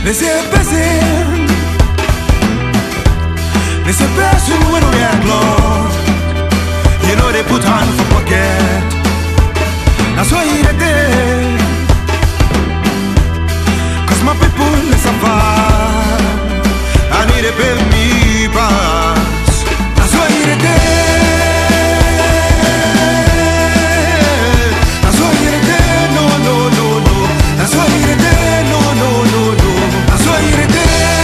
Laissez person when we are close. You know they put on for pocket. That's why you did. Cause my people is suffer. I need to pay me pass. That's why you did. That's why you did. No, no, no, no. That's why you did. No, no, no, no. That's why you did.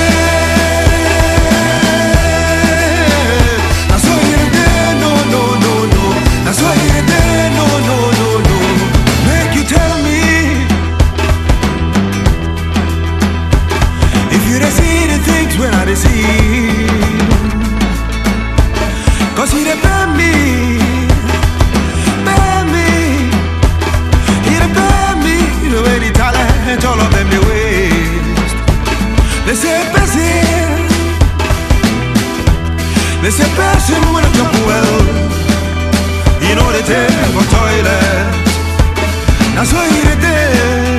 That's why you did, no, no, no, no. Make you tell me if you don't see the things when I don't see. Cause he done burn me. He done burn me. You know any talent, all of them they waste. They say person when I jump well. You know they take for toilet. That's why you did.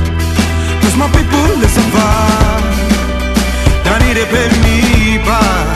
Cause my people listen far. They need to pay me back.